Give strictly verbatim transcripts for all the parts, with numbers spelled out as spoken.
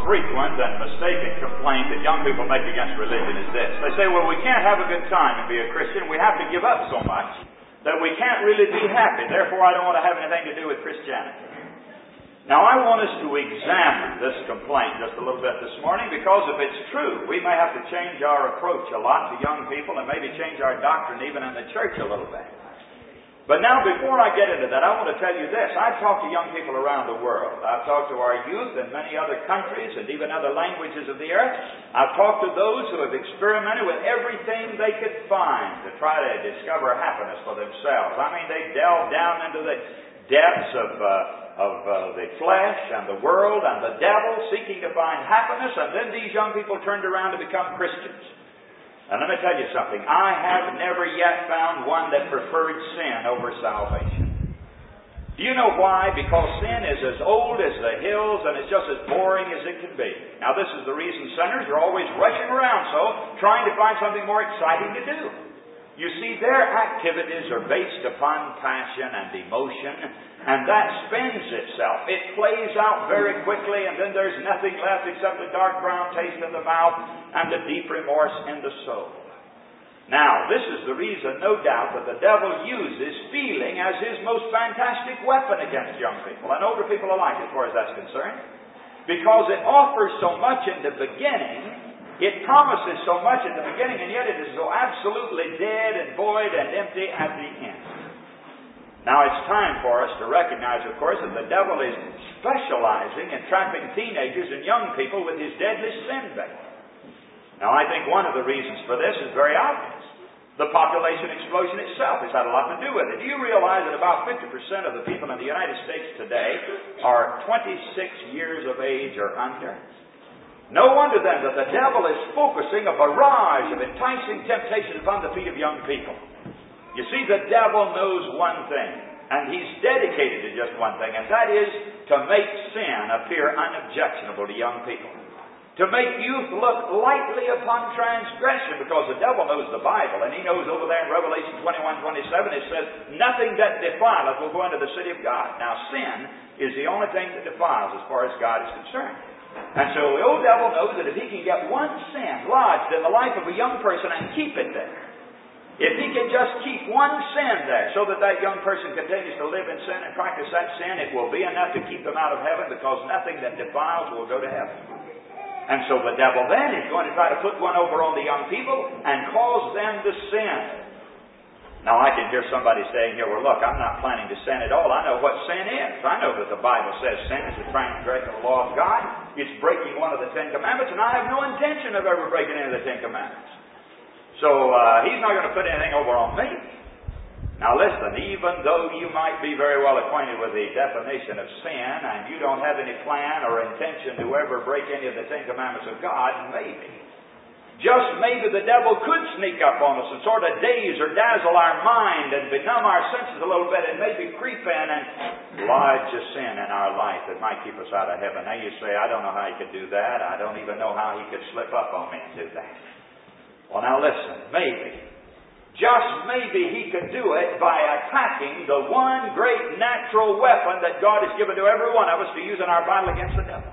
frequent and mistaken complaint that young people make against religion is this. They say, well, we can't have a good time and be a Christian. We have to give up so much that we can't really be happy. Therefore, I don't want to have anything to do with Christianity. Now, I want us to examine this complaint just a little bit this morning, because if it's true, we may have to change our approach a lot to young people and maybe change our doctrine even in the church a little bit. But now, before I get into that, I want to tell you this. I've talked to young people around the world. I've talked to our youth in many other countries and even other languages of the earth. I've talked to those who have experimented with everything they could find to try to discover happiness for themselves. I mean, they delved down into the depths of, uh, of uh, the flesh and the world and the devil, seeking to find happiness, and then these young people turned around to become Christians. And let me tell you something. I have never yet found one that preferred sin over salvation. Do you know why? Because sin is as old as the hills and it's just as boring as it can be. Now, this is the reason sinners are always rushing around so, trying to find something more exciting to do. You see, their activities are based upon passion and emotion, and that spends itself. It plays out very quickly, and then there's nothing left except the dark brown taste in the mouth and the deep remorse in the soul. Now, this is the reason, no doubt, that the devil uses feeling as his most fantastic weapon against young people, and older people alike as far as that's concerned, because it offers so much in the beginning. It promises so much at the beginning, and yet it is so absolutely dead and void and empty at the end. Now, it's time for us to recognize, of course, that the devil is specializing in trapping teenagers and young people with his deadly sin bait. Now, I think one of the reasons for this is very obvious. The population explosion itself has had a lot to do with it. Do you realize that about fifty percent of the people in the United States today are twenty-six years of age or under? No wonder then that the devil is focusing a barrage of enticing temptations upon the feet of young people. You see, the devil knows one thing, and he's dedicated to just one thing, and that is to make sin appear unobjectionable to young people. To make youth look lightly upon transgression, because the devil knows the Bible, and he knows over there in Revelation twenty-one twenty-seven, it says, nothing that defileth will go into the city of God. Now, sin is the only thing that defiles as far as God is concerned. And so the old devil knows that if he can get one sin lodged in the life of a young person and keep it there, if he can just keep one sin there so that that young person continues to live in sin and practice that sin, it will be enough to keep them out of heaven, because nothing that defiles will go to heaven. And so the devil then is going to try to put one over on the young people and cause them to sin. Now, I can hear somebody saying here, well, look, I'm not planning to sin at all. I know what sin is. I know that the Bible says sin is a transgression of the law of God. It's breaking one of the Ten Commandments, and I have no intention of ever breaking any of the Ten Commandments. So, uh, he's not going to put anything over on me. Now, listen, even though you might be very well acquainted with the definition of sin, and you don't have any plan or intention to ever break any of the Ten Commandments of God, maybe. Just maybe the devil could sneak up on us and sort of daze or dazzle our mind and benumb our senses a little bit and maybe creep in and lodge a sin in our life that might keep us out of heaven. Now you say, I don't know how he could do that. I don't even know how he could slip up on me and do that. Well, now listen, maybe, just maybe he could do it by attacking the one great natural weapon that God has given to every one of us to use in our battle against the devil.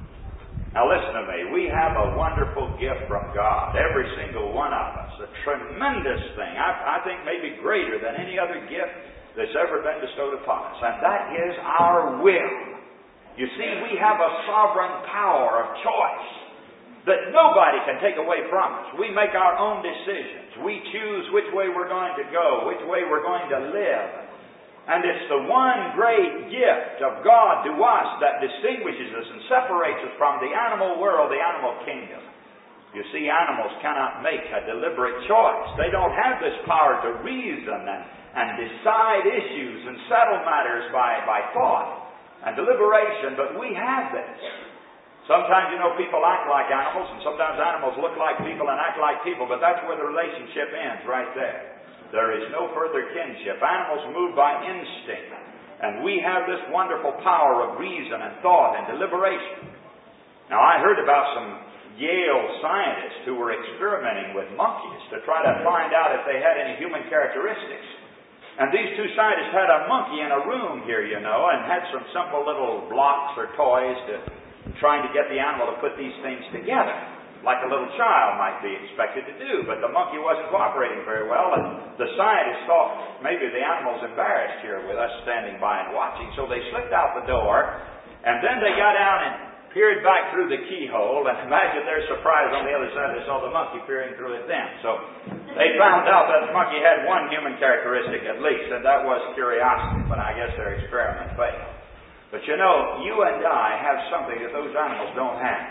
Now listen to me, we have a wonderful gift from God, every single one of us, a tremendous thing, I, I think maybe greater than any other gift that's ever been bestowed upon us, and that is our will. You see, we have a sovereign power of choice that nobody can take away from us. We make our own decisions. We choose which way we're going to go, which way we're going to live. And it's the one great gift of God to us that distinguishes us and separates us from the animal world, the animal kingdom. You see, animals cannot make a deliberate choice. They don't have this power to reason and, and decide issues and settle matters by, by thought and deliberation, but we have this. Sometimes, you know, people act like animals, and sometimes animals look like people and act like people, but that's where the relationship ends, right there. There is no further kinship. Animals move by instinct. And we have this wonderful power of reason and thought and deliberation. Now, I heard about some Yale scientists who were experimenting with monkeys to try to find out if they had any human characteristics. And these two scientists had a monkey in a room here, you know, and had some simple little blocks or toys to trying to get the animal to put these things together, like a little child might be expected to do. But the monkey wasn't cooperating very well, and the scientists thought maybe the animal's embarrassed here with us standing by and watching, so they slipped out the door, and then they got down and peered back through the keyhole, and imagine their surprise on the other side, they saw the monkey peering through it then. So they found out that the monkey had one human characteristic at least, and that was curiosity, but I guess their experiment failed. But you know, you and I have something that those animals don't have.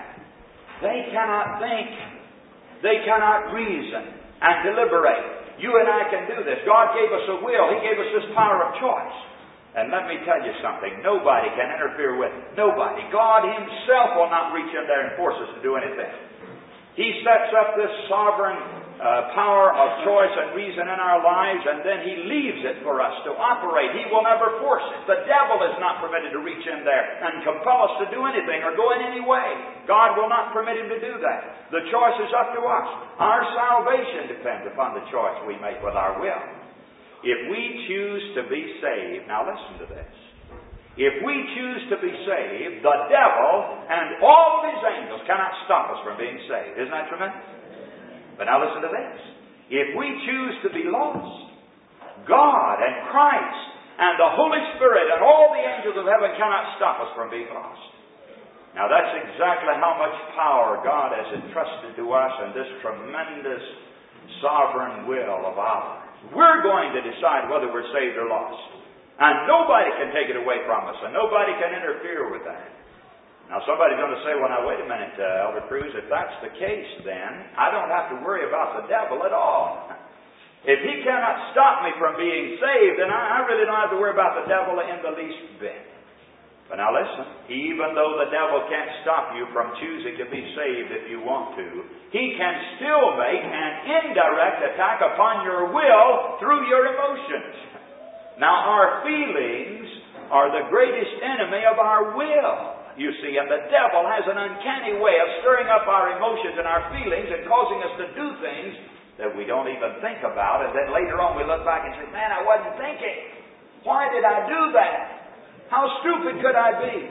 They cannot think. They cannot reason and deliberate. You and I can do this. God gave us a will. He gave us this power of choice. And let me tell you something. Nobody can interfere with it. Nobody. God Himself will not reach in there and force us to do anything. He sets up this sovereign uh, power of choice and reason in our lives, and then He leaves it for us to operate. He will never force it. The devil is not permitted to reach in there and compel us to do anything or go in any way. God will not permit him to do that. The choice is up to us. Our salvation depends upon the choice we make with our will. If we choose to be saved, now listen to this. If we choose to be saved, the devil and all of his angels cannot stop us from being saved. Isn't that tremendous? But now listen to this. If we choose to be lost, God and Christ and the Holy Spirit and all the angels of heaven cannot stop us from being lost. Now that's exactly how much power God has entrusted to us in this tremendous sovereign will of ours. We're going to decide whether we're saved or lost. And nobody can take it away from us, and nobody can interfere with that. Now somebody's going to say, well now wait a minute, uh, Elder Cruz, if that's the case then, I don't have to worry about the devil at all. If he cannot stop me from being saved, then I, I really don't have to worry about the devil in the least bit. But now listen, even though the devil can't stop you from choosing to be saved if you want to, he can still make an indirect attack upon your will through your emotions. Now our feelings are the greatest enemy of our will, you see, and the devil has an uncanny way of stirring up our emotions and our feelings and causing us to do things that we don't even think about, and then later on we look back and say, man, I wasn't thinking. Why did I do that? How stupid could I be?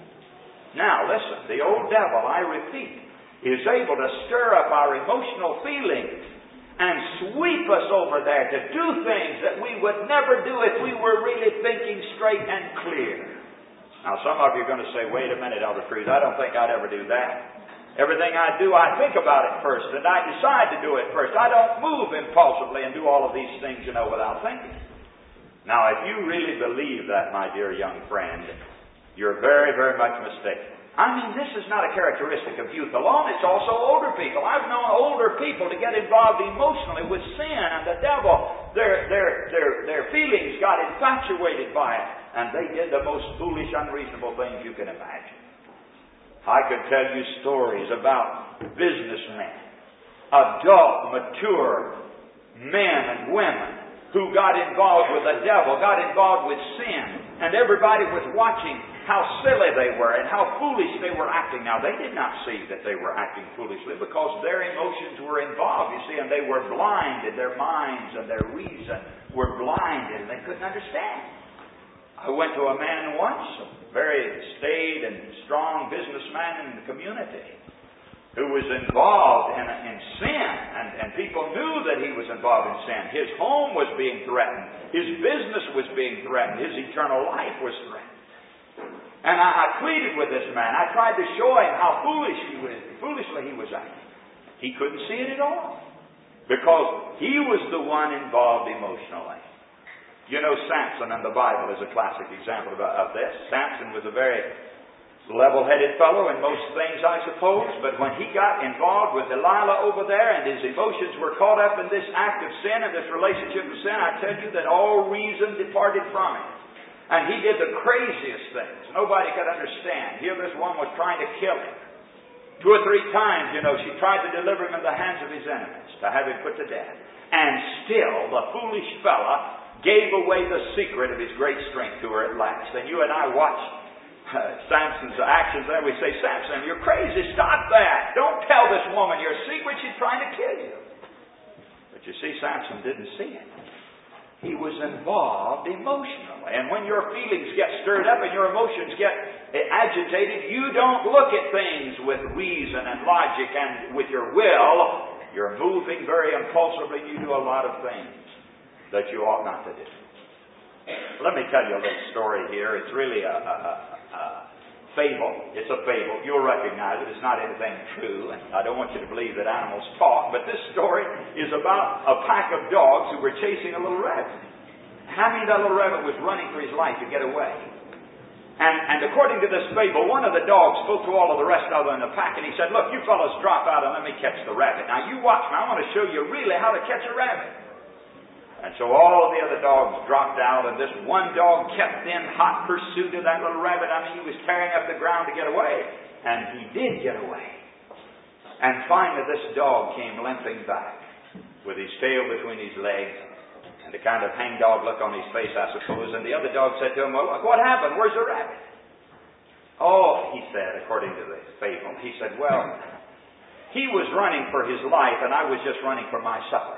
Now, listen, the old devil, I repeat, is able to stir up our emotional feelings and sweep us over there to do things that we would never do if we were really thinking straight and clear. Now, some of you are going to say, wait a minute, Elder Cruz, I don't think I'd ever do that. Everything I do, I think about it first, and I decide to do it first. I don't move impulsively and do all of these things, you know, without thinking. Now, if you really believe that, my dear young friend, you're very, very much mistaken. I mean, this is not a characteristic of youth alone. It's also older people. I've known older people to get involved emotionally with sin and the devil. Their, their, their, their feelings got infatuated by it, and they did the most foolish, unreasonable things you can imagine. I could tell you stories about businessmen, adult, mature men and women who got involved with the devil, got involved with sin, and everybody was watching how silly they were and how foolish they were acting. Now, they did not see that they were acting foolishly because their emotions were involved, you see, and they were blinded. Their minds and their reason were blinded, and they couldn't understand. I went to a man once, a very staid and strong businessman in the community, who was involved in, in sin, and, and people knew that he was involved in sin. His home was being threatened. His business was being threatened. His eternal life was threatened. And I, I pleaded with this man. I tried to show him how foolish he was, foolishly he was acting. He couldn't see it at all, because he was the one involved emotionally. You know, Samson in the Bible is a classic example of, of this. Samson was a very level-headed fellow in most things, I suppose, but when he got involved with Delilah over there and his emotions were caught up in this act of sin and this relationship of sin, I tell you that all reason departed from him. And he did the craziest things. Nobody could understand. Here this one was trying to kill him. Two or three times, you know, she tried to deliver him in the hands of his enemies, to have him put to death. And still, the foolish fella gave away the secret of his great strength to her at last. And you and I watched Uh, Samson's actions there. We say, Samson, you're crazy. Stop that. Don't tell this woman your secret. She's trying to kill you. But you see, Samson didn't see it. He was involved emotionally. And when your feelings get stirred up and your emotions get agitated, you don't look at things with reason and logic and with your will. You're moving very impulsively. You do a lot of things that you ought not to do. Let me tell you a little story here. It's really a, a, a, a fable. It's a fable. You'll recognize it. It's not anything true. And I don't want you to believe that animals talk. But this story is about a pack of dogs who were chasing a little rabbit. How many that little rabbit was running for his life to get away? And, and according to this fable, one of the dogs spoke to all of the rest of them in the pack, and he said, "Look, you fellows drop out and let me catch the rabbit. Now you watch me. I want to show you really how to catch a rabbit." And so all of the other dogs dropped out, and this one dog kept in hot pursuit of that little rabbit. I mean, he was tearing up the ground to get away. And he did get away. And finally this dog came limping back with his tail between his legs and a kind of hangdog look on his face, I suppose. And the other dog said to him, "Well, look, what happened? Where's the rabbit?" "Oh," he said, according to the fable, he said, "Well, he was running for his life, and I was just running for my supper."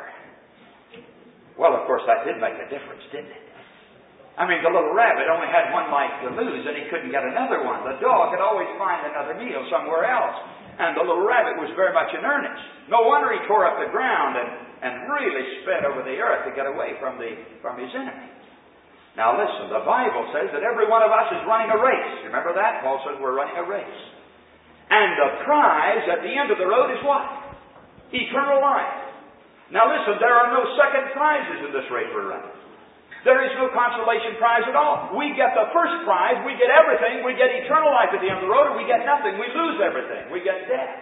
Well, of course, that did make a difference, didn't it? I mean, the little rabbit only had one life to lose, and he couldn't get another one. The dog could always find another meal somewhere else. And the little rabbit was very much in earnest. No wonder he tore up the ground and, and really sped over the earth to get away from, the, from his enemy. Now listen, the Bible says that every one of us is running a race. Remember that? Paul says we're running a race. And the prize at the end of the road is what? Eternal life. Now listen, there are no second prizes in this race we're running. There is no consolation prize at all. We get the first prize, we get everything, we get eternal life at the end of the road, and we get nothing. We lose everything. We get death.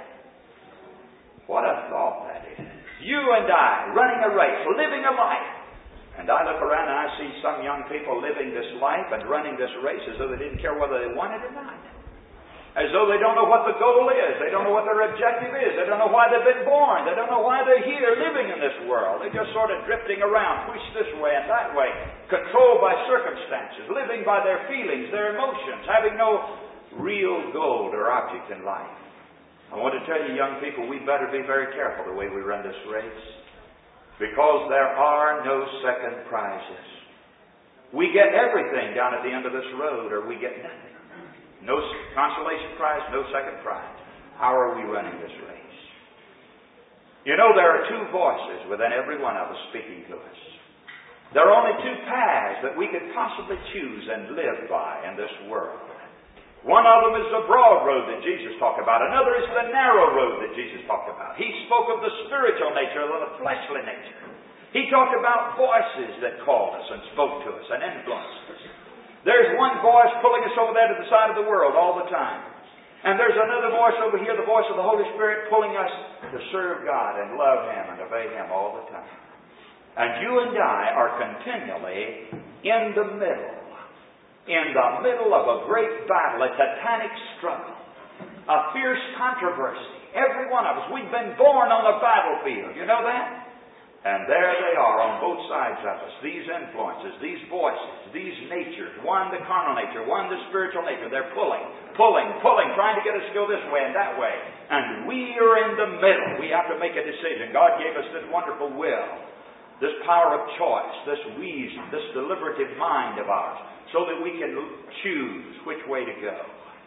What a thought that is. You and I, running a race, living a life. And I look around and I see some young people living this life and running this race as though they didn't care whether they won it or not. As though they don't know what the goal is. They don't know what their objective is. They don't know why they've been born. They don't know why they're here living in this world. They're just sort of drifting around, pushed this way and that way, controlled by circumstances, living by their feelings, their emotions, having no real goal or object in life. I want to tell you, young people, we better be very careful the way we run this race, because there are no second prizes. We get everything down at the end of this road, or we get nothing. No consolation prize, no second prize. How are we running this race? You know, there are two voices within every one of us speaking to us. There are only two paths that we could possibly choose and live by in this world. One of them is the broad road that Jesus talked about. Another is the narrow road that Jesus talked about. He spoke of the spiritual nature and the fleshly nature. He talked about voices that called us and spoke to us and influenced us. There's one voice pulling us over there to the side of the world all the time. And there's another voice over here, the voice of the Holy Spirit, pulling us to serve God and love Him and obey Him all the time. And you and I are continually in the middle, in the middle of a great battle, a titanic struggle, a fierce controversy. Every one of us, we've been born on the battlefield. You know that? And there they are on both sides of us. These influences, these voices, these natures. One the carnal nature, one the spiritual nature. They're pulling, pulling, pulling, trying to get us to go this way and that way. And we are in the middle. We have to make a decision. God gave us this wonderful will, this power of choice, this reason, this deliberative mind of ours, so that we can choose which way to go.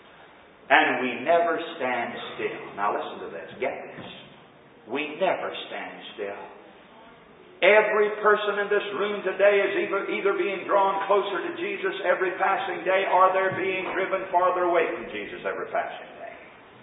And we never stand still. Now listen to this. Get this. We never stand still. Every person in this room today is either, either being drawn closer to Jesus every passing day, or they're being driven farther away from Jesus every passing day.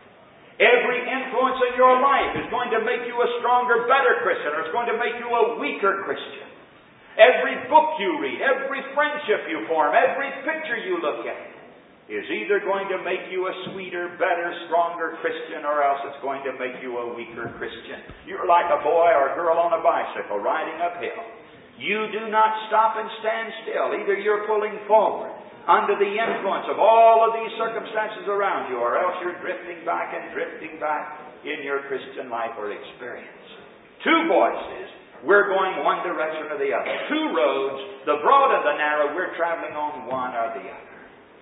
Every influence in your life is going to make you a stronger, better Christian, or it's going to make you a weaker Christian. Every book you read, every friendship you form, every picture you look at is either going to make you a sweeter, better, stronger Christian, or else it's going to make you a weaker Christian. You're like a boy or a girl on a bicycle riding uphill. You do not stop and stand still. Either you're pulling forward under the influence of all of these circumstances around you, or else you're drifting back and drifting back in your Christian life or experience. Two voices. We're going one direction or the other. Two roads, the broad and the narrow. We're traveling on one or the other.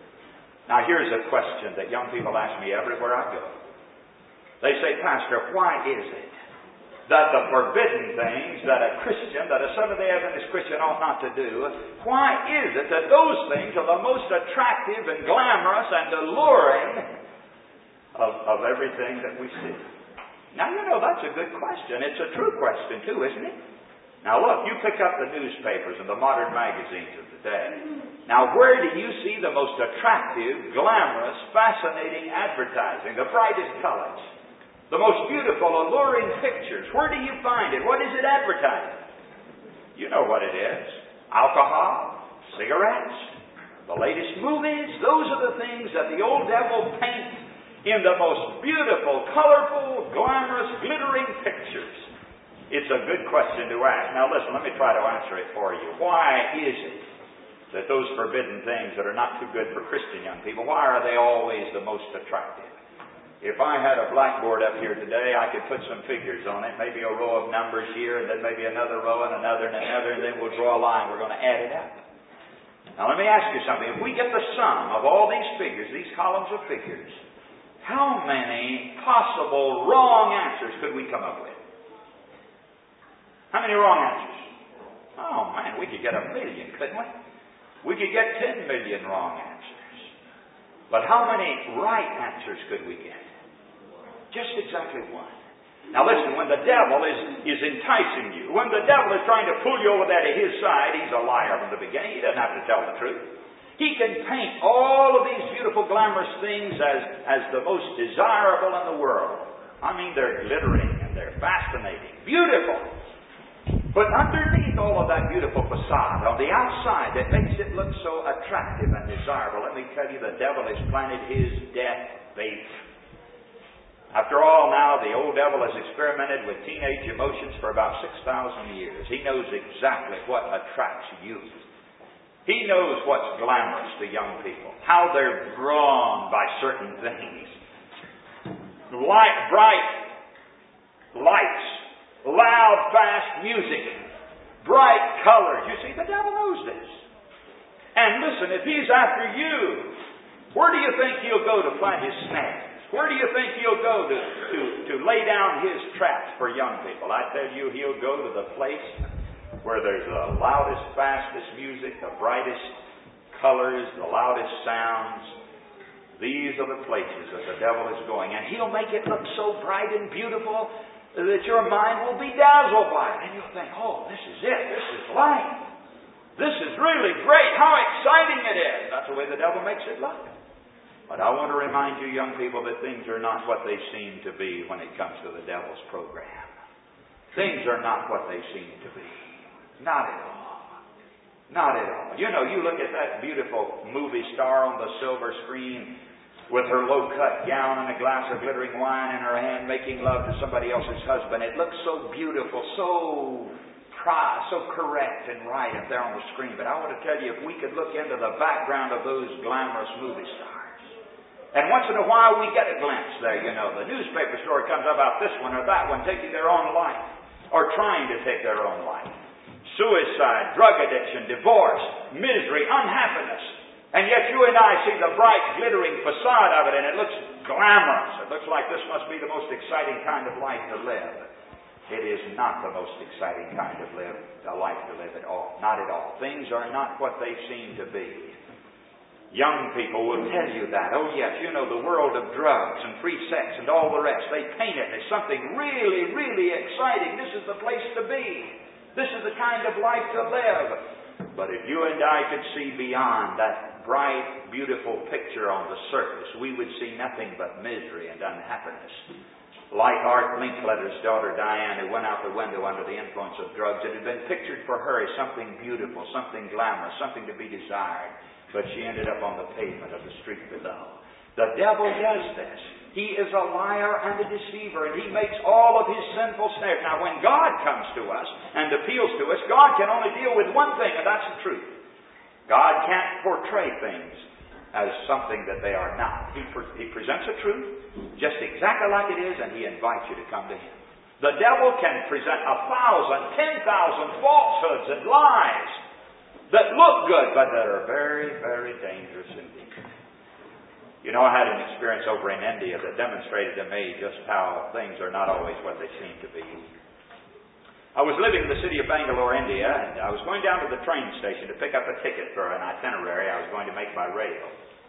Now here's a question that young people ask me everywhere I go. They say, "Pastor, why is it that the forbidden things that a Christian, that a Seventh-day Adventist Christian ought not to do, why is it that those things are the most attractive and glamorous and alluring of, of everything that we see? Now, you know, that's a good question. It's a true question, too, isn't it? Now, look, you pick up the newspapers and the modern magazines of the day. Now, where do you see the most attractive, glamorous, fascinating advertising, the brightest colors, the most beautiful, alluring pictures? Where do you find it? What is it advertising? You know what it is. Alcohol, cigarettes, the latest movies. Those are the things that the old devil paints in the most beautiful, colorful, glamorous, glittering pictures. It's a good question to ask. Now listen, let me try to answer it for you. Why is it that those forbidden things that are not too good for Christian young people, why are they always the most attractive? If I had a blackboard up here today, I could put some figures on it, maybe a row of numbers here, and then maybe another row and another and another, and then we'll draw a line. We're going to add it up. Now let me ask you something. If we get the sum of all these figures, these columns of figures, how many possible wrong answers could we come up with? How many wrong answers? Oh man, we could get a million, couldn't we? We could get ten million wrong answers. But how many right answers could we get? Just exactly one. Now listen, when the devil is, is enticing you, when the devil is trying to pull you over there to his side, he's a liar from the beginning. He doesn't have to tell the truth. He can paint all of these beautiful, glamorous things as, as the most desirable in the world. I mean, they're glittering and they're fascinating, beautiful. But underneath all of that beautiful facade, on the outside that makes it look so attractive and desirable, let me tell you, the devil has planted his death bait. After all, now, the old devil has experimented with teenage emotions for about six thousand years. He knows exactly what attracts youth. He knows what's glamorous to young people, how they're drawn by certain things. Light, bright lights, loud, fast music, bright colors. You see, the devil knows this. And listen, if he's after you, where do you think he'll go to plant his snares? Where do you think he'll go to, to, to lay down his traps for young people? I tell you, he'll go to the place where there's the loudest, fastest music, the brightest colors, the loudest sounds. These are the places that the devil is going. And he'll make it look so bright and beautiful that your mind will be dazzled by it. And you'll think, oh, this is it. This is life. This is really great. How exciting it is. That's the way the devil makes it look. But I want to remind you, young people, that things are not what they seem to be when it comes to the devil's program. Things are not what they seem to be. Not at all. Not at all. You know, you look at that beautiful movie star on the silver screen with her low-cut gown and a glass of glittering wine in her hand, making love to somebody else's husband. It looks so beautiful, so pri- so correct and right up there on the screen. But I want to tell you, if we could look into the background of those glamorous movie stars, and once in a while we get a glimpse there, you know, the newspaper story comes about this one or that one taking their own life, or trying to take their own life. Suicide, drug addiction, divorce, misery, unhappiness. And yet you and I see the bright, glittering facade of it, and it looks glamorous. It looks like this must be the most exciting kind of life to live. It is not the most exciting kind of live, a life to live at all. Not at all. Things are not what they seem to be. Young people will tell you that. Oh yes, you know, the world of drugs and free sex and all the rest. They paint it as something really, really exciting. This is the place to be. This is the kind of life to live. But if you and I could see beyond that bright, beautiful picture on the surface, we would see nothing but misery and unhappiness. Like Art Linkletter's daughter Diane, who went out the window under the influence of drugs, it had been pictured for her as something beautiful, something glamorous, something to be desired. But she ended up on the pavement of the street below. The devil does this. He is a liar and a deceiver, and he makes all of his sinful snares. Now, when God comes to us and appeals to us, God can only deal with one thing, and that's the truth. God can't portray things as something that they are not. He, pre- he presents a truth just exactly like it is, and he invites you to come to him. The devil can present a thousand, ten thousand falsehoods and lies that look good, but that are very, very dangerous indeed. You know, I had an experience over in India that demonstrated to me just how things are not always what they seem to be. I was living in the city of Bangalore, India, and I was going down to the train station to pick up a ticket for an itinerary I was going to make by rail.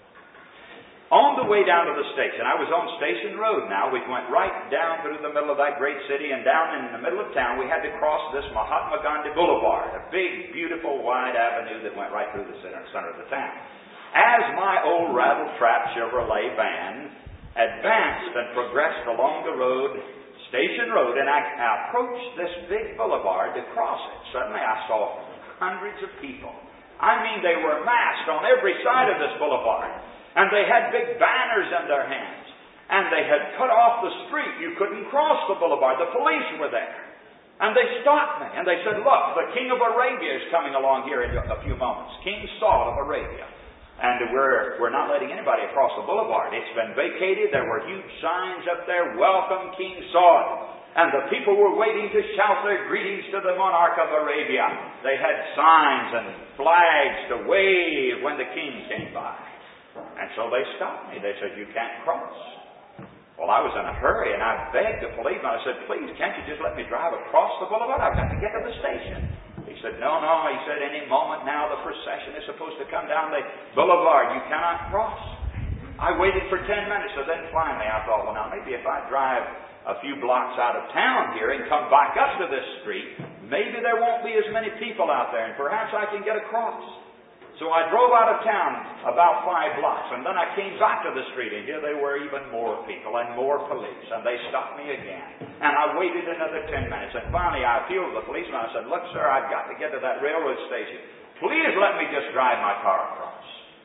On the way down to the station, I was on Station Road now, which went right down through the middle of that great city, and down in the middle of town we had to cross this Mahatma Gandhi Boulevard, a big, beautiful, wide avenue that went right through the center, center of the town. As my old rattle-trap Chevrolet van advanced and progressed along the road, Station Road, and I, I approached this big boulevard to cross it. Suddenly I saw hundreds of people. I mean, they were massed on every side of this boulevard. And they had big banners in their hands. And they had cut off the street. You couldn't cross the boulevard. The police were there. And they stopped me. And they said, look, the King of Arabia is coming along here in a few moments. King Saud of Arabia. And we're, we're not letting anybody across the boulevard. It's been vacated. There were huge signs up there. Welcome, King Saud. And the people were waiting to shout their greetings to the monarch of Arabia. They had signs and flags to wave when the king came by. And so they stopped me. They said, you can't cross. Well, I was in a hurry, and I begged the policeman. I said, please, can't you just let me drive across the boulevard? I've got to get to the station. He said, no, no. He said, any moment now the procession is supposed to come down the boulevard. You cannot cross. I waited for ten minutes, so then finally I thought, well, now maybe if I drive a few blocks out of town here and come back up to this street, maybe there won't be as many people out there, and perhaps I can get across. So I drove out of town about five blocks, and then I came back to the street, and here they were, even more people and more police, and they stopped me again. And I waited another ten minutes, and finally I appealed to the policeman. I said, look, sir, I've got to get to that railroad station. Please let me just drive my car across.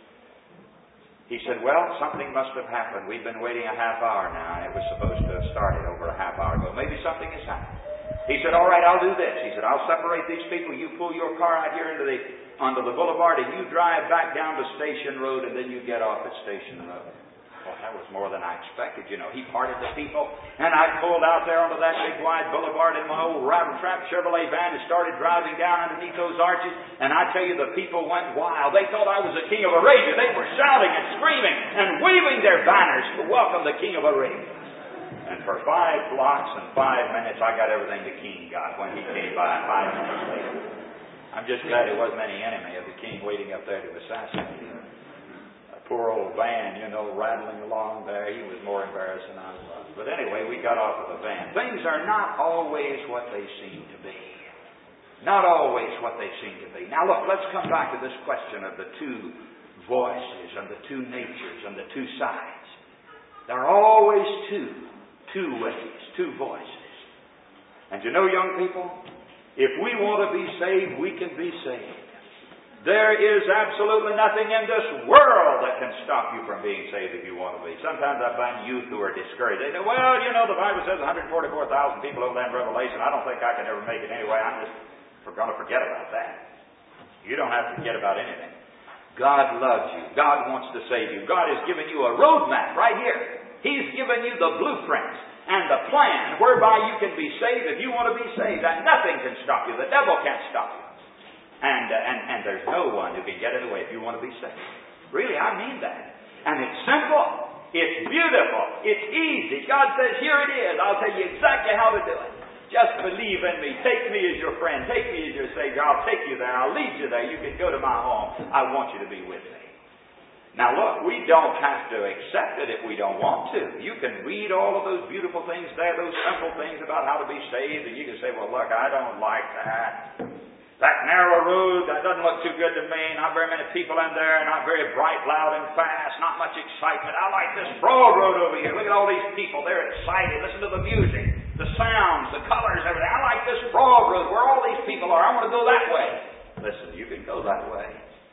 He said, well, something must have happened. We've been waiting a half hour now, and it was supposed to have started over a half hour ago. Maybe something has happened. He said, all right, I'll do this. He said, I'll separate these people. You pull your car out here into the onto the boulevard, and you drive back down to Station Road, and then you get off at Station Road. Well, that was more than I expected. You know, he parted the people, and I pulled out there onto that big wide boulevard in my old rattle-trap Chevrolet van and started driving down underneath those arches. And I tell you, the people went wild. They thought I was the King of Arabia. They were shouting and screaming and waving their banners to welcome the King of Arabia. And for five blocks and five minutes, I got everything the king got when he came by five minutes later. I'm just glad there wasn't any enemy of the king waiting up there to assassinate him. A poor old van, you know, rattling along there. He was more embarrassed than I was. But anyway, we got off of the van. Things are not always what they seem to be. Not always what they seem to be. Now look, let's come back to this question of the two voices and the two natures and the two sides. There are always two. Two ways, two voices. And you know, young people, if we want to be saved, we can be saved. There is absolutely nothing in this world that can stop you from being saved if you want to be. Sometimes I find youth who are discouraged. They say, well, you know, the Bible says one hundred forty-four thousand people over there in Revelation. I don't think I can ever make it anyway. I'm just going to forget about that. You don't have to forget about anything. God loves you. God wants to save you. God has given you a roadmap right here. He's given you the blueprint and the plan whereby you can be saved if you want to be saved. And nothing can stop you. The devil can't stop you. And, uh, and, and there's no one who can get in the way if you want to be saved. Really, I mean that. And it's simple. It's beautiful. It's easy. God says, here it is. I'll tell you exactly how to do it. Just believe in me. Take me as your friend. Take me as your Savior. I'll take you there. I'll lead you there. You can go to my home. I want you to be with me. Now look, we don't have to accept it if we don't want to. You can read all of those beautiful things there, those simple things about how to be saved, and you can say, well, look, I don't like that. That narrow road, that doesn't look too good to me. Not very many people in there, not very bright, loud, and fast, not much excitement. I like this broad road over here. Look at all these people. They're excited. Listen to the music, the sounds, the colors, everything. I like this broad road where all these people are. I want to go that way. Listen, you can go that way.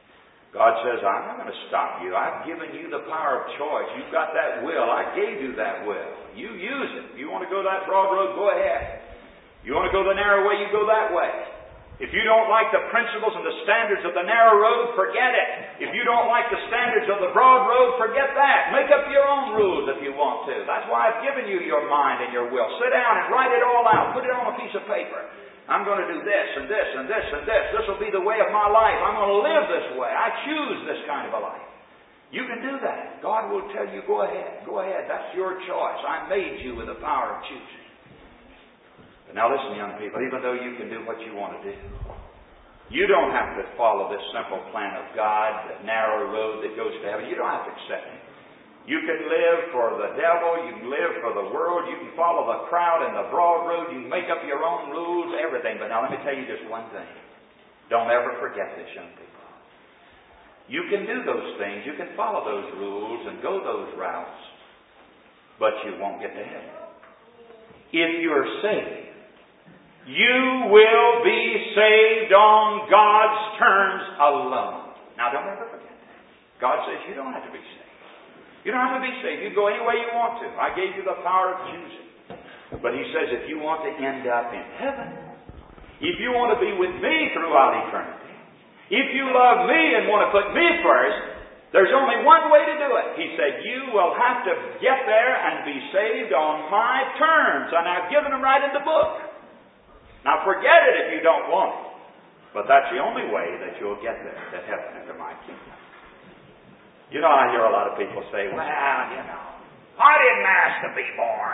God says, I'm not going to stop you. I've given you the power of choice. You've got that will. I gave you that will. You use it. If you want to go that broad road, go ahead. You want to go the narrow way, you go that way. If you don't like the principles and the standards of the narrow road, forget it. If you don't like the standards of the broad road, forget that. Make up your own rules if you want to. That's why I've given you your mind and your will. Sit down and write it all out. Put it on a piece of paper. I'm going to do this and this and this and this. This will be the way of my life. I'm going to live this way. I choose this kind of a life. You can do that. God will tell you, go ahead. Go ahead. That's your choice. I made you with the power of choosing. Now listen, young people, even though you can do what you want to do, you don't have to follow this simple plan of God, the narrow road that goes to heaven. You don't have to accept it. You can live for the devil, you can live for the world, you can follow the crowd and the broad road, you can make up your own rules, everything. But now let me tell you just one thing. Don't ever forget this, young people. You can do those things, you can follow those rules and go those routes, but you won't get to heaven. If you're saved, you will be saved on God's terms alone. Now don't ever forget that. God says you don't have to be saved. You don't have to be saved. You can go any way you want to. I gave you the power of choosing. But He says if you want to end up in heaven, if you want to be with me throughout eternity, if you love me and want to put me first, there's only one way to do it. He said you will have to get there and be saved on my terms. And I've given them right in the book. Now forget it if you don't want it. But that's the only way that you'll get there, to heaven, into my kingdom. You know, I hear a lot of people say, well, you know, I didn't ask to be born.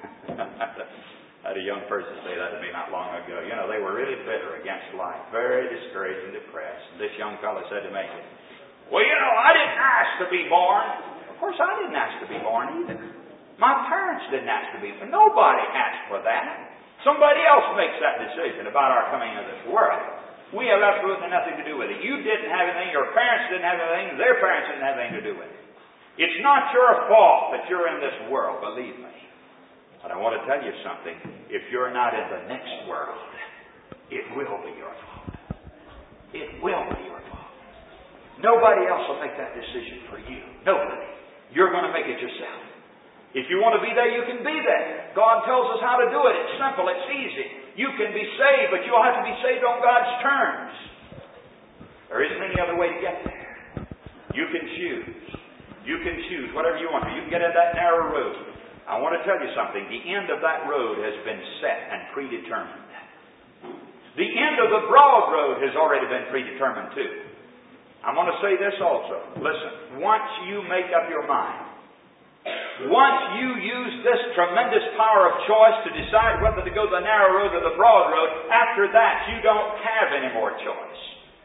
I had a young person say that to me not long ago. You know, they were really bitter against life, very discouraged and depressed. And this young fellow said to me, well, you know, I didn't ask to be born. Of course, I didn't ask to be born either. My parents didn't ask to be born. Nobody asked for that. Somebody else makes that decision about our coming into this world. We have absolutely nothing to do with it. You didn't have anything, your parents didn't have anything, their parents didn't have anything to do with it. It's not your fault that you're in this world, believe me. But I want to tell you something. If you're not in the next world, it will be your fault. It will be your fault. Nobody else will make that decision for you. Nobody. You're going to make it yourself. If you want to be there, you can be there. God tells us how to do it. It's simple. It's easy. You can be saved, but you'll have to be saved on God's terms. There isn't any other way to get there. You can choose. You can choose whatever you want to. You can get in that narrow road. I want to tell you something. The end of that road has been set and predetermined. The end of the broad road has already been predetermined too. I'm going to say this also. Listen, once you make up your mind, once you use this tremendous power of choice to decide whether to go the narrow road or the broad road, after that you don't have any more choice.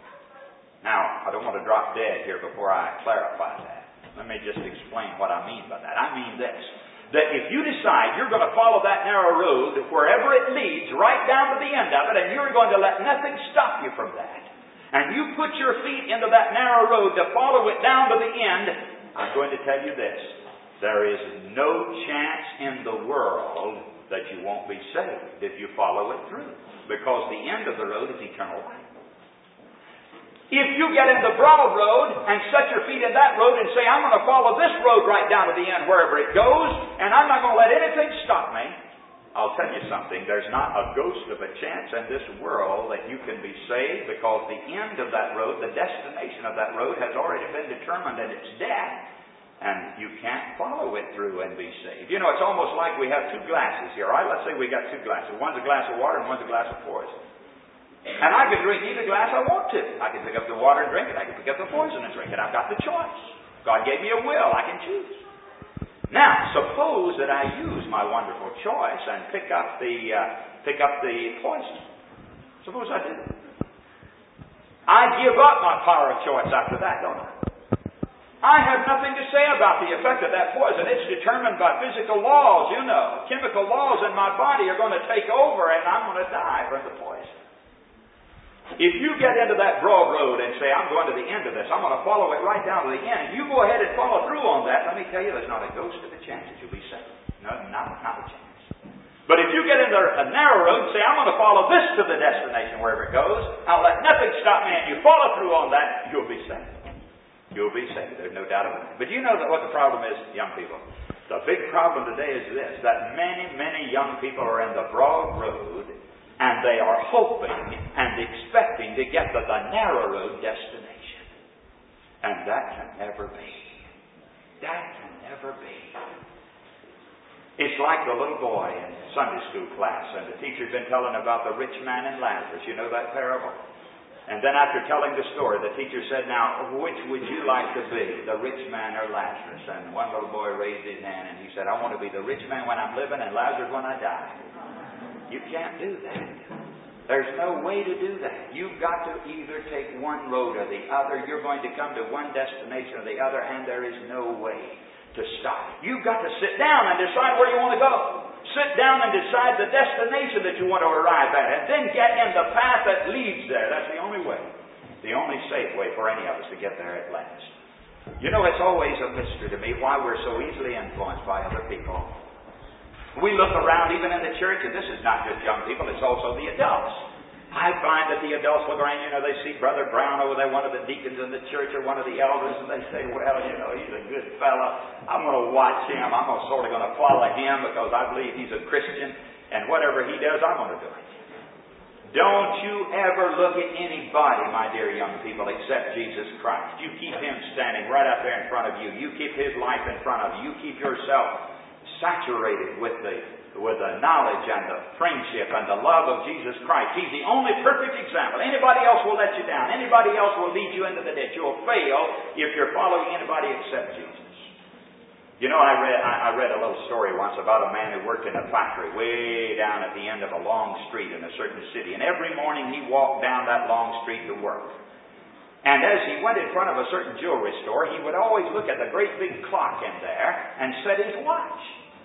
Now, I don't want to drop dead here before I clarify that. Let me just explain what I mean by that. I mean this, that if you decide you're going to follow that narrow road wherever it leads, right down to the end of it, and you're going to let nothing stop you from that, and you put your feet into that narrow road to follow it down to the end, I'm going to tell you this. There is no chance in the world that you won't be saved if you follow it through. Because the end of the road is eternal life. If you get in the broad road and set your feet in that road and say, I'm going to follow this road right down to the end wherever it goes, and I'm not going to let anything stop me, I'll tell you something. There's not a ghost of a chance in this world that you can be saved, because the end of that road, the destination of that road, has already been determined, and it's death. And you can't follow it through and be saved. You know, it's almost like we have two glasses here, right? Let's say we got two glasses. One's a glass of water and one's a glass of poison. And I can drink either glass I want to. I can pick up the water and drink it. I can pick up the poison and drink it. I've got the choice. God gave me a will. I can choose. Now, suppose that I use my wonderful choice and pick up the uh, pick up the poison. Suppose I do. I give up my power of choice after that, don't I? I have nothing to say about the effect of that poison. It's determined by physical laws, you know. Chemical laws in my body are going to take over, and I'm going to die from the poison. If you get into that broad road and say, I'm going to the end of this, I'm going to follow it right down to the end, and you go ahead and follow through on that, let me tell you, there's not a ghost of a chance that you'll be saved. No, not, not a chance. But if you get into a narrow road and say, I'm going to follow this to the destination wherever it goes, I'll let nothing stop me, and you follow through on that, you'll be saved. You'll be saved. There's no doubt about it. But you know that what the problem is, young people? The big problem today is this, that many, many young people are in the broad road, and they are hoping and expecting to get to the narrow road destination. And that can never be. That can never be. It's like the little boy in Sunday school class, and the teacher's been telling about the rich man and Lazarus. You know that parable? And then after telling the story, the teacher said, now, which would you like to be, the rich man or Lazarus? And one little boy raised his hand and he said, I want to be the rich man when I'm living and Lazarus when I die. You can't do that. There's no way to do that. You've got to either take one road or the other. You're going to come to one destination or the other, and there is no way to stop. You've got to sit down and decide where you want to go. Sit down and decide the destination that you want to arrive at, and then get in the path that leads there. That's the only way. The only safe way for any of us to get there at last. You know, it's always a mystery to me why we're so easily influenced by other people. We look around even in the church, and this is not just young people, it's also the adults. I find that the adults look around, you know, they see Brother Brown over there, one of the deacons in the church or one of the elders, and they say, well, you know, he's a good fella. I'm going to watch him. I'm sort of going to follow him because I believe he's a Christian, and whatever he does, I'm going to do it. Don't you ever look at anybody, my dear young people, except Jesus Christ. You keep Him standing right up there in front of you. You keep His life in front of you. You keep yourself saturated with the with the knowledge and the friendship and the love of Jesus Christ. He's the only perfect example. Anybody else will let you down. Anybody else will lead you into the ditch. You'll fail if you're following anybody except Jesus. You know, I read I, I read a little story once about a man who worked in a factory way down at the end of a long street in a certain city. And every morning he walked down that long street to work. And as he went in front of a certain jewelry store, he would always look at the great big clock in there and set his watch.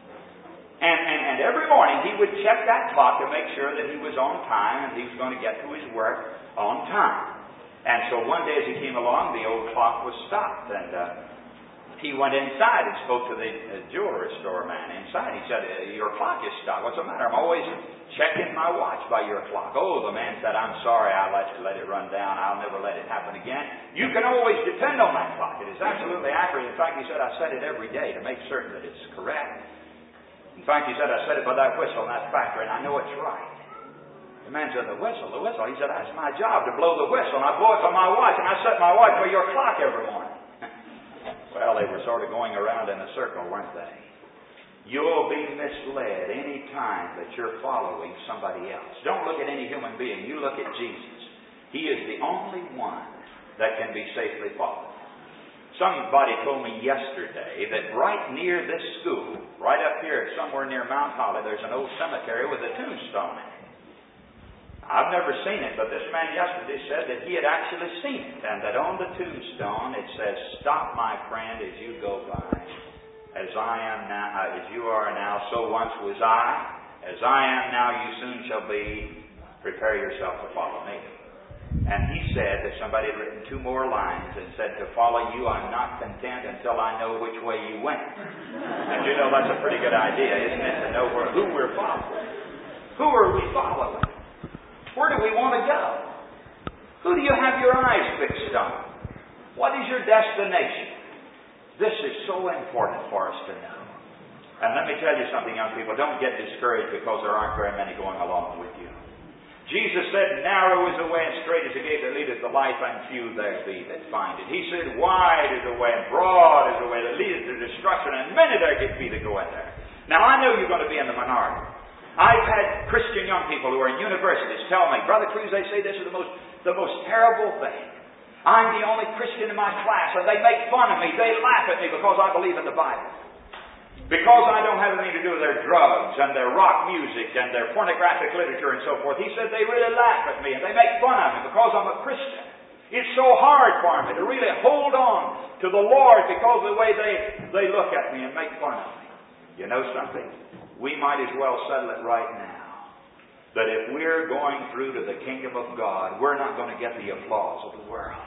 And, and, and every morning he would check that clock to make sure that he was on time and he was going to get to his work on time. And so one day as he came along, the old clock was stopped. And uh, he went inside and spoke to the uh, jewelry store man inside. He said, your clock is stopped. What's the matter? I'm always checking my watch by your clock. Oh, the man said, I'm sorry, I'll let you let it run down. I'll never let it happen again. You can always depend on that clock. It is absolutely accurate. In fact, he said, I set it every day to make certain that it's correct. In fact, he said, I set it by that whistle in that factory, and I know it's right. The man said, the whistle, the whistle. He said, that's my job to blow the whistle, and I blow it by my watch, and I set my watch by your clock every morning. Well, they were sort of going around in a circle, weren't they? You'll be misled any time that you're following somebody else. Don't look at any human being. You look at Jesus. He is the only one that can be safely followed. Somebody told me yesterday that right near this school, right up here, somewhere near Mount Holly, there's an old cemetery with a tombstone in it. I've never seen it, but this man yesterday said that he had actually seen it, and that on the tombstone it says, "Stop, my friend, as you go by. As I am now, uh, as you are now, so once was I. As I am now, you soon shall be. Prepare yourself to follow me." And he said that somebody had written two more lines and said, "To follow you, I'm not content until I know which way you went." And you know that's a pretty good idea, isn't it? To know where, who we're following. Who are we following? Where do we want to go? Who do you have your eyes fixed on? What is your destination? This is so important for us to know. And let me tell you something, young people. Don't get discouraged because there aren't very many going along with you. Jesus said, "Narrow is the way and straight is the gate that leadeth to life, and few there be that find it." He said, "Wide is the way and broad is the way that leadeth to destruction, and many there get be that go in there." Now, I know you're going to be in the minority. I've had Christian young people who are in universities tell me, "Brother Cruz, they say this is the most, the most terrible thing. I'm the only Christian in my class, and they make fun of me. They laugh at me because I believe in the Bible. Because I don't have anything to do with their drugs and their rock music and their pornographic literature and so forth." He said they really laugh at me and they make fun of me because I'm a Christian. It's so hard for me to really hold on to the Lord because of the way they, they look at me and make fun of me. You know something? We might as well settle it right now that if we're going through to the kingdom of God, we're not going to get the applause of the world.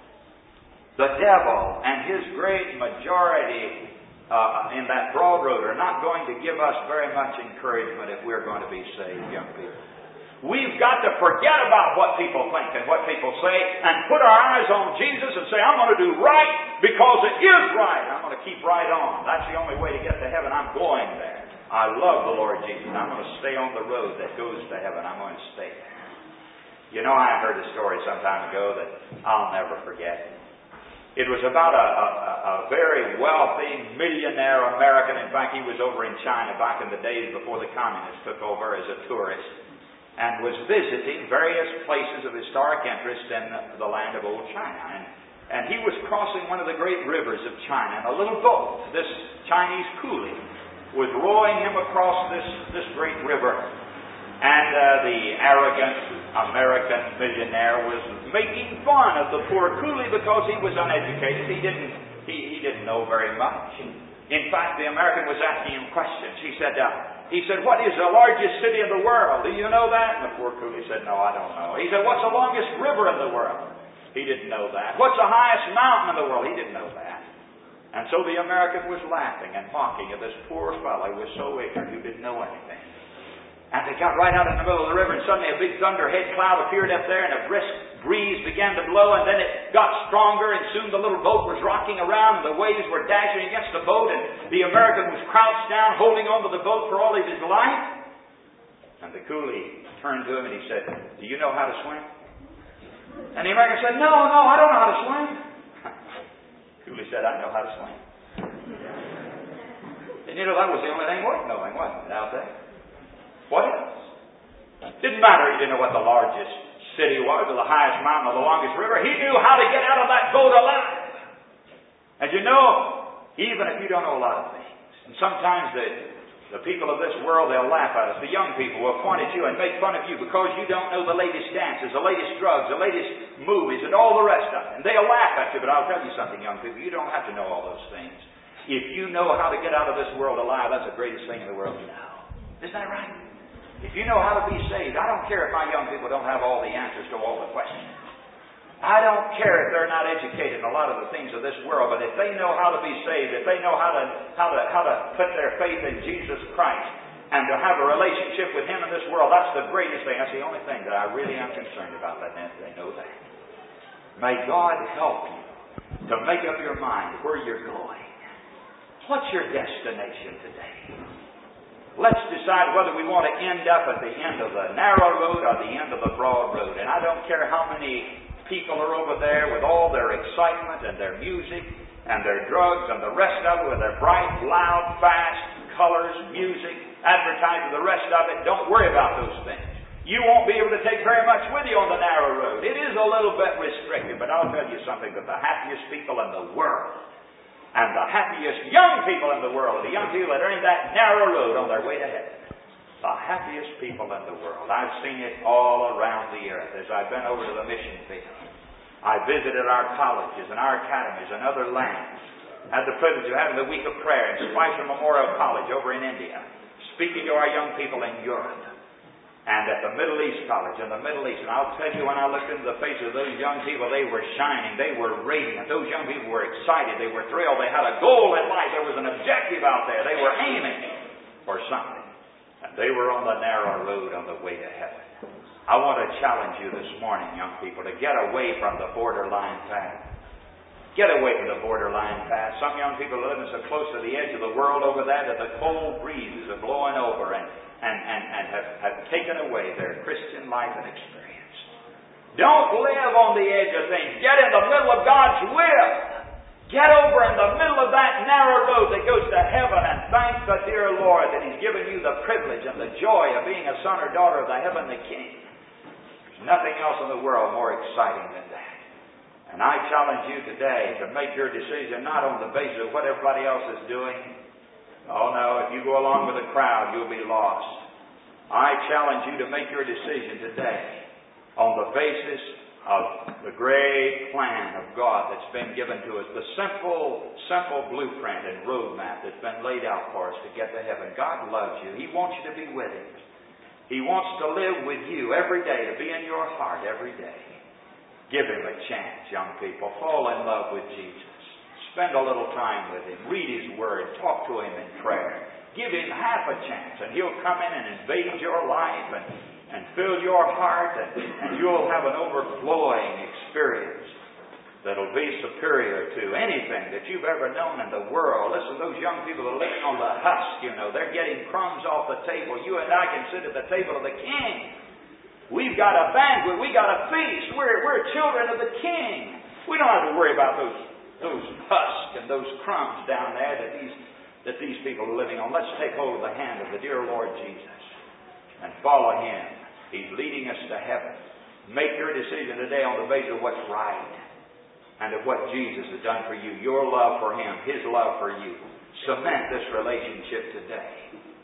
The devil and his great majority Uh, in that broad road are not going to give us very much encouragement if we're going to be saved, young people. We've got to forget about what people think and what people say and put our eyes on Jesus and say, "I'm going to do right because it is right. I'm going to keep right on. That's the only way to get to heaven. I'm going there. I love the Lord Jesus. I'm going to stay on the road that goes to heaven. I'm going to stay there." You know, I heard a story some time ago that I'll never forget. It was about a, a, a very wealthy millionaire American. In fact, he was over in China back in the days before the communists took over as a tourist and was visiting various places of historic interest in the, the land of old China. And, and he was crossing one of the great rivers of China in a little boat. This Chinese coolie was rowing him across this, this great river. And uh, the arrogant American millionaire was making fun of the poor coolie because he was uneducated. He didn't, he, he didn't know very much. In fact, the American was asking him questions. He said, uh, he said, what is the largest city in the world? Do you know that? And the poor coolie said, no, I don't know. He said, what's the longest river in the world? He didn't know that. What's the highest mountain in the world? He didn't know that. And so the American was laughing and mocking at this poor fellow who was so ignorant who didn't know anything. And they got right out in the middle of the river, and suddenly a big thunderhead cloud appeared up there, and a brisk breeze began to blow, and then it got stronger, and soon the little boat was rocking around, and the waves were dashing against the boat, and the American was crouched down, holding on to the boat for all of his life. And the coolie turned to him, and he said, do you know how to swim? And the American said, no, no, I don't know how to swim. The coolie said, I know how to swim. And you know, that was the only thing worth knowing, wasn't it, out there? What else? Didn't matter. He didn't know what the largest city was, or the highest mountain, or the longest river. He knew how to get out of that boat alive. And you know, even if you don't know a lot of things, and sometimes the, the people of this world, they'll laugh at us. The young people will point at you and make fun of you because you don't know the latest dances, the latest drugs, the latest movies, and all the rest of it. And they'll laugh at you, but I'll tell you something, young people, you don't have to know all those things. If you know how to get out of this world alive, that's the greatest thing in the world to know. Isn't that right? If you know how to be saved, I don't care if my young people don't have all the answers to all the questions. I don't care if they're not educated in a lot of the things of this world, but if they know how to be saved, if they know how to how to how to put their faith in Jesus Christ and to have a relationship with Him in this world, that's the greatest thing. That's the only thing that I really am concerned about. That they know that. May God help you to make up your mind where you're going. What's your destination today? Let's decide whether we want to end up at the end of the narrow road or the end of the broad road. And I don't care how many people are over there with all their excitement and their music and their drugs and the rest of it with their bright, loud, fast colors, music, advertising, the rest of it. Don't worry about those things. You won't be able to take very much with you on the narrow road. It is a little bit restricted, but I'll tell you something, that the happiest people in the world and the happiest young people in the world, the young people that are in that narrow road on their way to heaven, the happiest people in the world. I've seen it all around the earth as I've been over to the mission field. I visited our colleges and our academies and other lands. Had the privilege of having the week of prayer in Spicer Memorial College over in India, speaking to our young people in Europe, and at the Middle East College in the Middle East. And I'll tell you, when I looked into the faces of those young people, they were shining. They were radiant. Those young people were excited. They were thrilled. They had a goal in life. There was an objective out there. They were aiming for something. And they were on the narrow road on the way to heaven. I want to challenge you this morning, young people, to get away from the borderline path. Get away from the borderline path. Some young people are living so close to the edge of the world over there that the cold breezes are blowing over and And, and, and have, have taken away their Christian life and experience. Don't live on the edge of things. Get in the middle of God's will. Get over in the middle of that narrow road that goes to heaven, and thank the dear Lord that He's given you the privilege and the joy of being a son or daughter of the heavenly King. There's nothing else in the world more exciting than that. And I challenge you today to make your decision not on the basis of what everybody else is doing. Oh no, if you go along with the crowd, you'll be lost. I challenge you to make your decision today on the basis of the great plan of God that's been given to us, the simple, simple blueprint and roadmap that's been laid out for us to get to heaven. God loves you. He wants you to be with Him. He wants to live with you every day, to be in your heart every day. Give Him a chance, young people. Fall in love with Jesus. Spend a little time with Him. Read His Word. Talk to Him in prayer. Give Him half a chance, and He'll come in and invade your life and, and fill your heart, and, and you'll have an overflowing experience that'll be superior to anything that you've ever known in the world. Listen, those young people are living on the husk, you know. They're getting crumbs off the table. You and I can sit at the table of the King. We've got a banquet. We've got a feast. We're, we're children of the King. We don't have to worry about those those husks and those crumbs down there that these that these people are living on. Let's take hold of the hand of the dear Lord Jesus and follow Him. He's leading us to heaven. Make your decision today on the basis of what's right and of what Jesus has done for you. Your love for Him, His love for you. Cement this relationship today.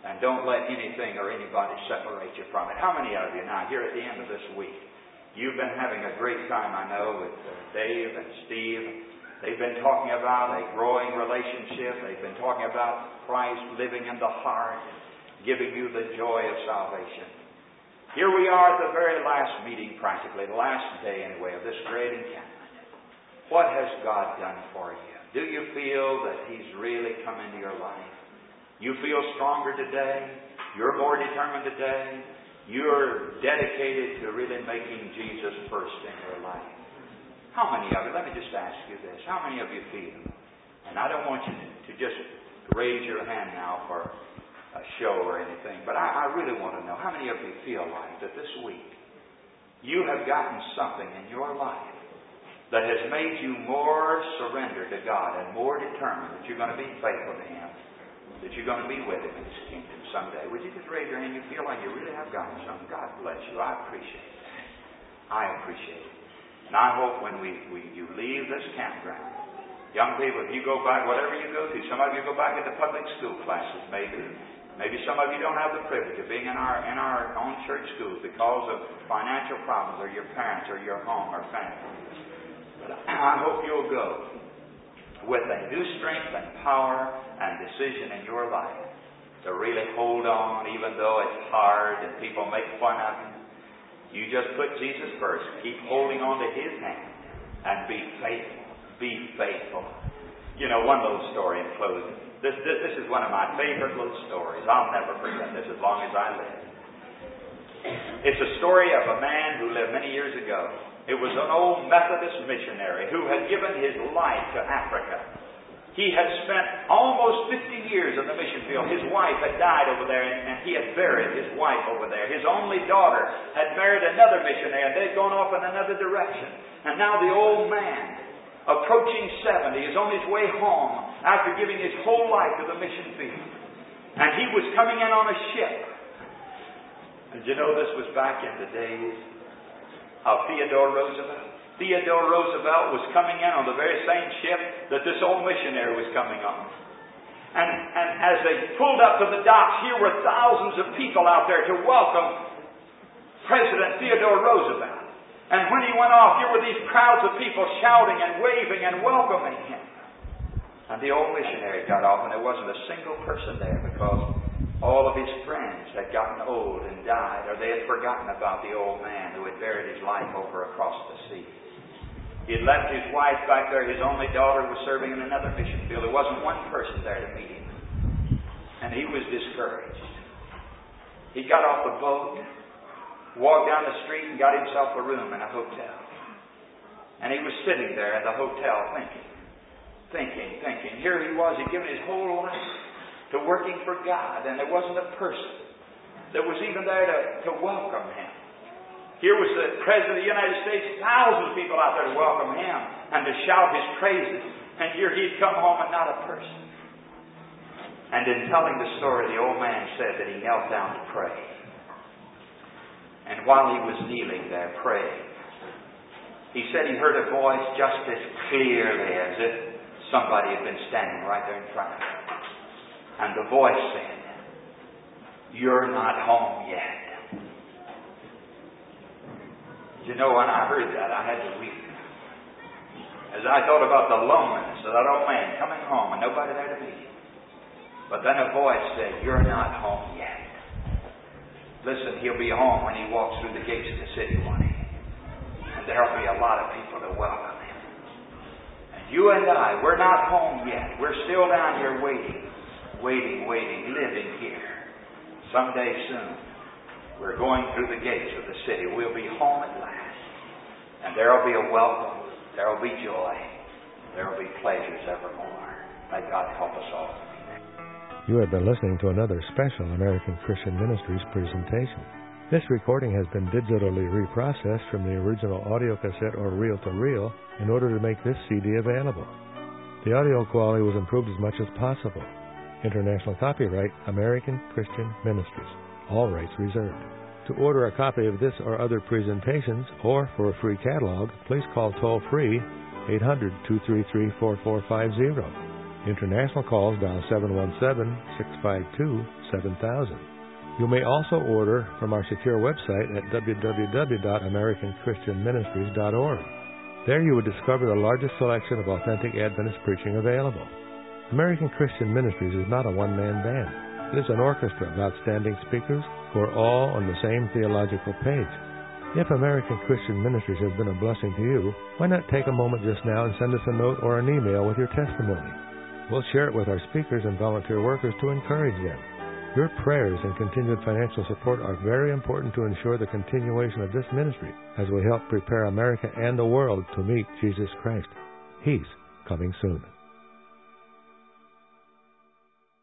And don't let anything or anybody separate you from it. How many of you now, here at the end of this week, you've been having a great time, I know, with uh, Dave and Steve. They've been talking about a growing relationship. They've been talking about Christ living in the heart, giving you the joy of salvation. Here we are at the very last meeting, practically, the last day anyway, of this great encampment. What has God done for you? Do you feel that He's really come into your life? You feel stronger today? You're more determined today? You're dedicated to really making Jesus first in your life? How many of you, let me just ask you this, how many of you feel, and I don't want you to just raise your hand now for a show or anything, but I, I really want to know, how many of you feel like that this week you have gotten something in your life that has made you more surrendered to God and more determined that you're going to be faithful to Him, that you're going to be with Him in His kingdom someday? Would you just raise your hand? You feel like you really have gotten something? God bless you. I appreciate it. I appreciate it. And I hope when we, we you leave this campground, young people, if you go back, whatever you go to, some of you go back into public school classes, maybe. Maybe some of you don't have the privilege of being in our in our own church schools because of financial problems or your parents or your home or family. But I hope you'll go with a new strength and power and decision in your life to really hold on even though it's hard and people make fun of you. You just put Jesus first. Keep holding on to His hand and be faithful. Be faithful. You know, one little story in closing. This, this, this is one of my favorite little stories. I'll never forget this as long as I live. It's a story of a man who lived many years ago. It was an old Methodist missionary who had given his life to Africa. He had spent almost fifty years in the mission field. His wife had died over there, and, and he had buried his wife over there. His only daughter had married another missionary, and they'd gone off in another direction. And now the old man, approaching seventy, is on his way home after giving his whole life to the mission field. And he was coming in on a ship. And you know, this was back in the days of Theodore Roosevelt. Theodore Roosevelt was coming in on the very same ship that this old missionary was coming on. And, and as they pulled up to the docks, here were thousands of people out there to welcome President Theodore Roosevelt. And when he went off, here were these crowds of people shouting and waving and welcoming him. And the old missionary got off, and there wasn't a single person there because all of his friends had gotten old and died, or they had forgotten about the old man who had buried his life over across the sea. He had left his wife back there. His only daughter was serving in another mission field. There wasn't one person there to meet him. And he was discouraged. He got off the boat, walked down the street, and got himself a room in a hotel. And he was sitting there in the hotel thinking, thinking, thinking. Here he was. He'd given his whole life to working for God, and there wasn't a person that was even there to, to welcome him. Here was the President of the United States, thousands of people out there to welcome him and to shout his praises. And here he'd come home and not a person. And in telling the story, the old man said that he knelt down to pray. And while he was kneeling there praying, he said he heard a voice just as clearly as if somebody had been standing right there in front of him. And the voice said, "You're not home yet." You know, when I heard that, I had to weep. As I thought about the loneliness of that old man coming home and nobody there to meet him. But then a voice said, "You're not home yet." Listen, he'll be home when he walks through the gates of the city one day. And there'll be a lot of people to welcome him. And you and I, we're not home yet. We're still down here waiting, waiting, waiting, living here. Someday soon, we're going through the gates of the city. We'll be home at last. And there'll be a welcome. There'll be joy. There'll be pleasures evermore. May God help us all. You have been listening to another special American Christian Ministries presentation. This recording has been digitally reprocessed from the original audio cassette or reel-to-reel in order to make this C D available. The audio quality was improved as much as possible. International copyright, American Christian Ministries. All rights reserved. To order a copy of this or other presentations, or for a free catalog, please call toll-free eight hundred, two three three, four four five zero. International calls dial seven one seven, six five two, seven thousand. You may also order from our secure website at w w w dot american christian ministries dot org. There you will discover the largest selection of authentic Adventist preaching available. American Christian Ministries is not a one-man band. It is an orchestra of outstanding speakers who are all on the same theological page. If American Christian Ministries has been a blessing to you, why not take a moment just now and send us a note or an email with your testimony? We'll share it with our speakers and volunteer workers to encourage them. Your prayers and continued financial support are very important to ensure the continuation of this ministry as we help prepare America and the world to meet Jesus Christ. He's coming soon.